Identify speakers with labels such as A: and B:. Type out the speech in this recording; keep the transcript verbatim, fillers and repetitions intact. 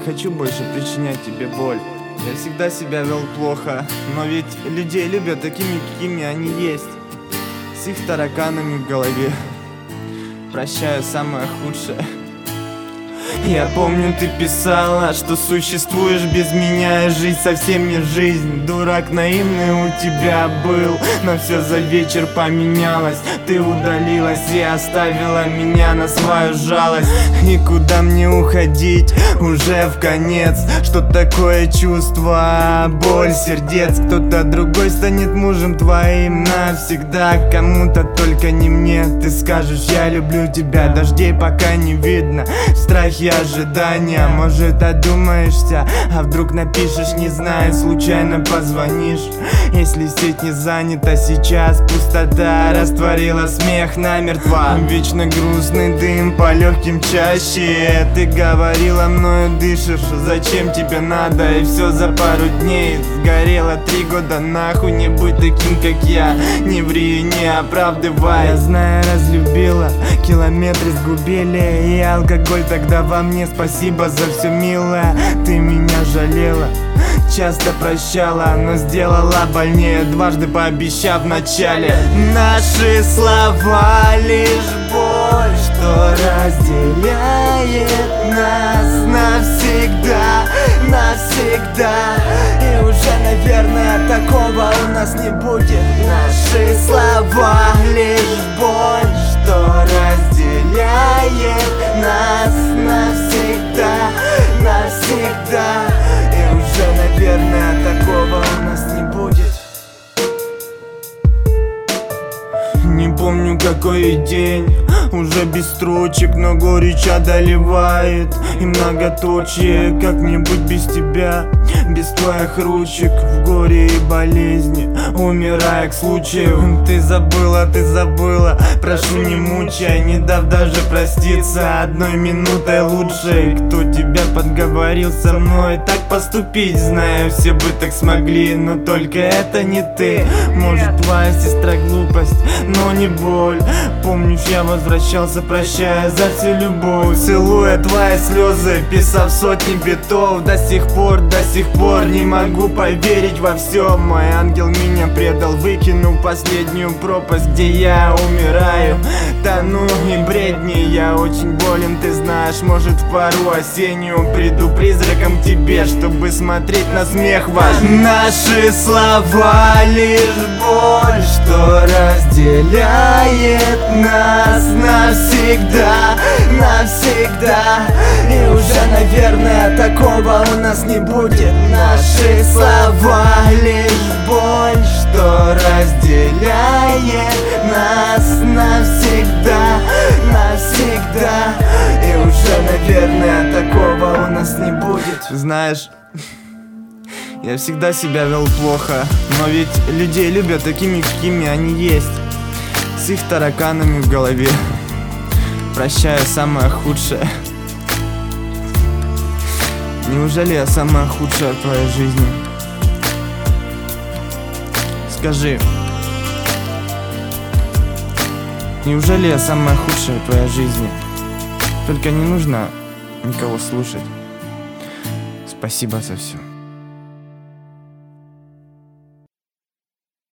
A: хочу больше причинять тебе боль. Я всегда себя вел плохо, но ведь людей любят такими, какими они есть, с их тараканами в голове. Прощаю самое худшее. Я помню, ты писала, что существуешь без меня, и жизнь совсем не жизнь. Дурак наивный у тебя был, но все за вечер поменялось. Ты удалилась и оставила меня на свою жалость. И куда мне уходить уже в конец? Что такое чувство? Боль сердец. Кто-то другой станет мужем твоим навсегда. Кому-то, только не мне. Ты скажешь, я люблю тебя, дождей пока не видно. Страхи, ожидания, может одумаешься, а вдруг напишешь, не знаю, случайно позвонишь. Если сеть не занята сейчас, пустота растворила смех намертво. Вечно грустный дым по легким чаще. Ты говорила, мною дышишь, зачем тебе надо? И все за пару дней сгорело. Три года нахуй, не будь таким, как я. Не ври, не оправдывай. Я знаю, разлюбила, километры сгубили, и алкоголь тогда во мне. Спасибо за все, милая, ты меня жалела, часто прощала, но сделала больнее, дважды пообещав вначале. Наши слова лишь боль, что разделяет нас навсегда, навсегда. И уже, наверное, такого у нас не будет. Наши слова лишь боль, что разделяет нас навсегда, навсегда. И уже, наверное, такого у нас не будет. Не помню, какой день, уже без строчек, но горечь одолевает. И многоточие, как-нибудь без тебя, без твоих ручек, в горе и болезни, умирая к случаю. Ты забыла, ты забыла, прошу, не мучай, не дав даже проститься одной минутой лучшей. Кто тебя подговорил со мной так поступить? Знаю, все бы так смогли, но только это не ты. Может, твоя сестра глупость, но не боль. Помнишь, я возвращался, прощая за всю любовь, целуя твои слезы, писав сотни битов. До сих пор, до сих пор не могу поверить во все. Мой ангел меня предал, выкинул последнюю пропасть, где я умираю, тону и бредни. Я очень болен, ты знаешь, может, в пару осеннюю приду призраком к тебе, чтобы смотреть на смех ваш. Наши слова лишь боль, что разделяет нас навсегда, навсегда. И уже, наверное, такого у нас не будет. Наши слова лишь боль, что разделяет нас навсегда, навсегда. И уже, наверное, такого у нас не будет. Знаешь, я всегда себя вел плохо, но ведь людей любят такими, какими они есть, с их тараканами в голове. Прощаю самое худшее. Неужели я самая худшая в твоей жизни? Скажи, неужели я самая худшая в твоей жизни? Только не нужно никого слушать. Спасибо за все.